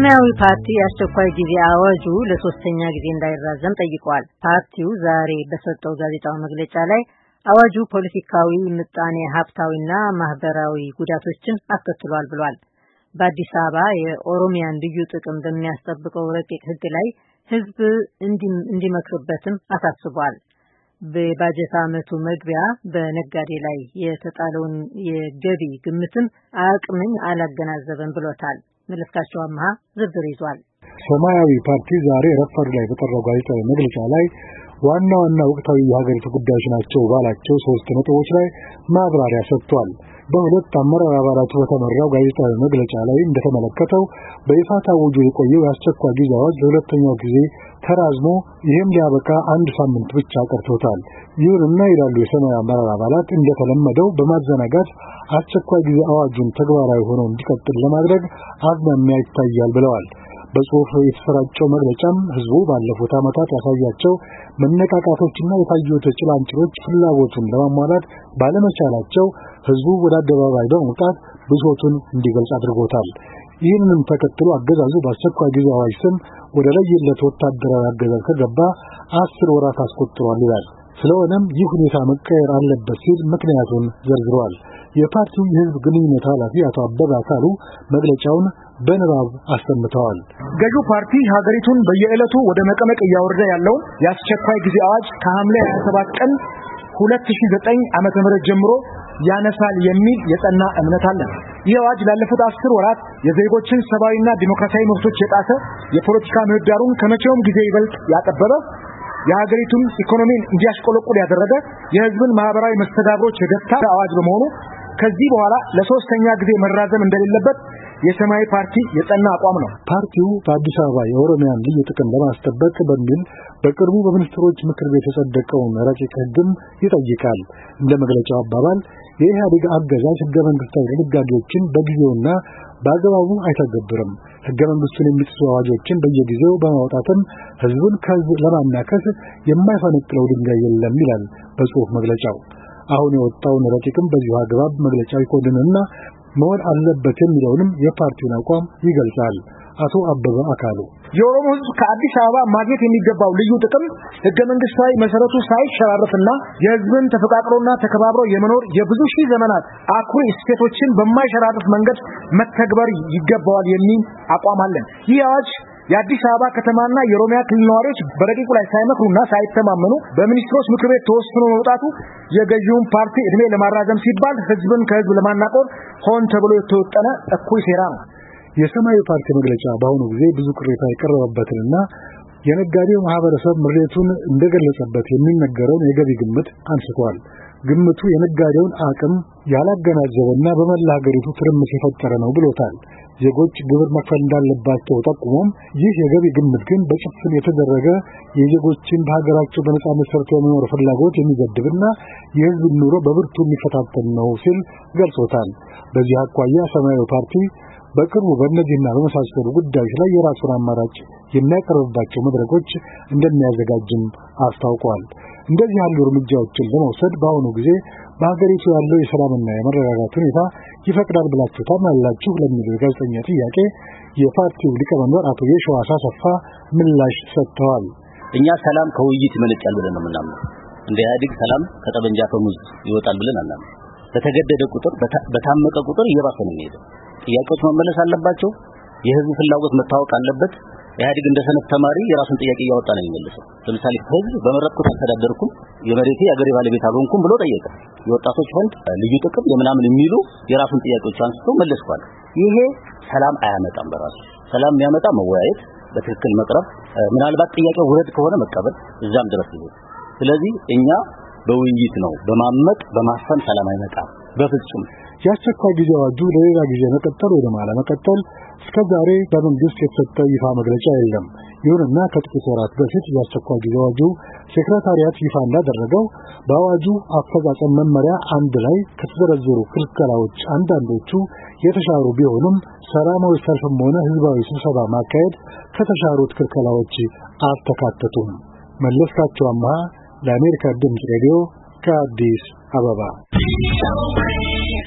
ሰማያዊ ፓርቲ አስቸኳይ ጊዜ አዋጁ ለሶስተኛ ጊዜ እንዳይራዘም ጠይቋል። ፓርቲው ዛሬ በሰጠው ጋዜጣዊ መግለጫ ላይ አዋጁ ፖለቲካዊ፣ ምጣኔ ሀብታዊና ማህበራዊ ጉዳቶችን አስከትሏል ብሏል። በአዲስ አበባ የኦሮሚያን ልዩ ጥቅም በሚያስጠብቀው ረቂቅ ሕግ ላይ ህዝብ እንዲመክርበትም አሳስቧል። በባጀት ዓመቱ መግቢያ በነጋዴ ላይ የተጣለውን የገቢ ግምትም አቅምን አላገናዘበም ብሎታል። መለስካቸው አማሃ ዝርዝር ይዟል። ሰማያዊ ፓርቲ ዛሬ ረፋድ ላይ በጠራው ጋዜጣዊ መግለጫ ላይ ዋና ወቅታዊ የሀገሪቱ ጉዳዮች ናቸው ባላቸው 3 ነጥቦች ላይ ማብራሪያ ሰጥቷል። በሁለት አመራር አባላቱ በተመራው ጋዜጣዊ መግለጫ ላይ እንደተመለከተው በይፋ ታውጆ የቆየው የአስቸኳይ ጊዜ አዋጅ ለሁለተኛው ጊዜ ተራዝሞ ይህም ሊያበቃ 1 ሳምንት ብቻ ቀርቶታል። ይሁንና ይላሉ የሰማያዊ አመራር አባላት እንደተለመደው በማዘናጋት አስቸኳይ ጊዜ አዋጁን ተግባራዊ ሆኖ እንዲቀጥል ለማድረግ አዝማሚያ ይታያል ብለዋል። በጽሁፍ የተሰራጨው መግለጫም ህዝቡ ባለፉት ዓመታት ያሳያቸው መነቃቃቶችና የታዩት ጭላንጭሎች ፍላጎቱን ለማሟላት ባለመቻላቸው ህዝቡ ወደ አደባባይ በመውጣት ብሶቱን እንዲገልጽ አድርጎታል። ይህንንም ተከትሎ አገዛዙ በአስቸኳይ ጊዜ አዋጅ ስም ወደ ለየለት ወታደራዊ አገዛዝ ከገባ 10 ወራት አስቆጥሯል ይላል። ስለሆነም ይህ ሁኔታ መቀየር አለበት ሲል ምክንያቱን ዘርዝሯል። የፓርቲው የህዝብ ግንኙነት ኃላፊ አቶ አበባ አካሉ መግለጫውን በንባብ አሰምተዋል። ገዢው ፓርቲ ሀገሪቱን በየዕለቱ ወደ መቀመቅ እያወረደ ያለው የአስቸኳይ ጊዜ አዋጅ ከሐምሌ 27 ቀን 2009 ዓመተ ምህረት ጀምሮ ያነሳል የሚል የጸና እምነት አለን። ይህ አዋጅ ላለፉት 10 ወራት የዜጎችን ሰብአዊና ዲሞክራሲያዊ መብቶች የጣሰ የፖለቲካ ምህዳሩን ከመቼውም ጊዜ ይበልጥ ያጠበበ የሀገሪቱን ኢኮኖሚን እንዲያሽቆለቁል ያደረገ የህዝብን ማህበራዊ መስተጋብሮች የገታ አዋጅ በመሆኑ ከዚህ በኋላ ለሶስተኛ ጊዜ መራዘም እንደሌለበት የሰማያዊ ፓርቲ የጸና አቋም ነው። ፓርቲው በአዲስ አበባ የኦሮሚያን ልዩ ጥቅም ለማስጠበቅ በሚል በቅርቡ በሚኒስትሮች ምክር ቤት የጸደቀውን ረቂቅ ሕግም ይጠይቃል። እንደ መግለጫው አባባል የኢህአዴግ አገዛዝ ህገ መንግስታዊ ድንጋጌዎችን በጊዜውና በአግባቡ አይተገብርም። ህገ መንግስቱን የሚጥሱ አዋጆችን በየጊዜው በማውጣትም ህዝብን ከህዝብ ለማናከስ የማይፈነቅለው ድንጋይ የለም ይላል በጽሁፍ መግለጫው። አሁን የወጣውን ረቂቅም በዚሁ አግባብ መግለጫው ይኮንንና መሆን አለበት የሚለውንም የፓርቲውን አቋም ይገልጻል። አቶ አበባ አካሉ የኦሮሞ ህዝብ ከአዲስ አበባ ማግኘት የሚገባው ልዩ ጥቅም ህገ መንግስታዊ መሰረቱ ሳይሸራረፍና የህዝብን ተፈቃቅሮና ተከባብሮ የመኖር የብዙ ሺህ ዘመናት አኩሪ እሴቶችን በማይሸራረፍ መንገድ መተግበር ይገባዋል የሚል አቋም አለን። ይህ አዋጅ የአዲስ አበባ ከተማና የኦሮሚያ ክልል ነዋሪዎች በረቂቁ ላይ ሳይመክሩና ሳይተማመኑ በሚኒስትሮች ምክር ቤት ተወስኖ መውጣቱ የገዢውን ፓርቲ እድሜ ለማራዘም ሲባል ህዝብን ከህዝብ ለማናቆር ሆን ተብሎ የተወጠነ እኩይ ሴራ ነው። የሰማያዊ ፓርቲ መግለጫ በአሁኑ ጊዜ ብዙ ቅሬታ የቀረበበትንና የነጋዴው ማህበረሰብ ምሬቱን እንደገለጸበት የሚነገረውን የገቢ ግምት አንስቷል። ግምቱ የነጋዴውን አቅም ያላገናዘበና በመላ ሀገሪቱ ትርምስ የፈጠረ ነው ብሎታል። ዜጎች ግብር መክፈል እንዳለባቸው ጠቁሞም ይህ የገቢ ግምት ግን በጭፍን የተደረገ የዜጎችን በሀገራቸው በነጻነት ሰርተው የመኖር ፍላጎት የሚገድብና የህዝብ ኑሮ በብርቱ የሚፈታተን ነው ሲል ገልጾታል። በዚህ አኳያ ሰማያዊ ፓርቲ በቅርቡ በእነዚህና በመሳሰሉ ጉዳዮች ላይ የራሱን አማራጭ የሚያቀርብባቸው መድረኮች እንደሚያዘጋጅም አስታውቋል። እንደዚህ ያሉ እርምጃዎችን ለመውሰድ በአሁኑ ጊዜ በሀገሪቱ ያለው የሰላምና የመረጋጋት ሁኔታ ይፈቅዳል ብላችሁ ታምናላችሁ ለሚለው የጋዜጠኛ ጥያቄ የፓርቲው ሊቀመንበር አቶ የሸዋስ አሰፋ ምላሽ ሰጥተዋል። እኛ ሰላም ከውይይት ይመነጫል ብለን ነው የምናምነው። እንደ ኢህአዴግ ሰላም ከጠመንጃ ፈሙዝ ይወጣል ብለን አናምንም። በተገደደ ቁጥር በታመቀ ቁጥር እየባሰ ነው የሚሄደው። ጥያቄዎች መመለስ አለባቸው። የህዝብ ፍላጎት መታወቅ አለበት። ኢህአዴግ እንደ ሰነፍ ተማሪ የራሱን ጥያቄ እያወጣ ነው የሚመልሰው። ለምሳሌ ህዝብ በመረጥኩት አስተዳደርኩም የመሬቴ አገሬ ባለቤት አልሆንኩም ብሎ ጠየቀ። የወጣቶች ፈንድ ልዩ ጥቅም የምናምን የሚሉ የራሱን ጥያቄዎች አንስቶ መለስኳል። ይሄ ሰላም አያመጣም። በራሱ ሰላም የሚያመጣ መወያየት፣ በትክክል መቅረብ፣ ምናልባት ጥያቄው ውረድ ከሆነ መቀበል፣ እዛም ድረስ ይሄ። ስለዚህ እኛ በውይይት ነው በማመጥ በማፈን ሰላም አይመጣም በፍጹም። የአስቸኳይ ጊዜ አዋጁ ለሌላ ጊዜ መቀጠል ወይም አለመቀጠል እስከዛሬ በመንግስት የተሰጠ ይፋ መግለጫ የለም። ይሁንና ከጥቂት ወራት በፊት የአስቸኳይ ጊዜ አዋጁ ሴክሬታሪያት ይፋ እንዳደረገው በአዋጁ አፈጻጸም መመሪያ 1 ላይ ከተዘረዘሩ ክልከላዎች አንዳንዶቹ የተሻሩ ቢሆኑም ሰላማዊ ሰልፍም ሆነ ህዝባዊ ስብሰባ ማካሄድ ከተሻሩት ክልከላዎች አልተካተቱም። መለስካቸው አማሃ ለአሜሪካ ድምፅ ሬዲዮ ከአዲስ አበባ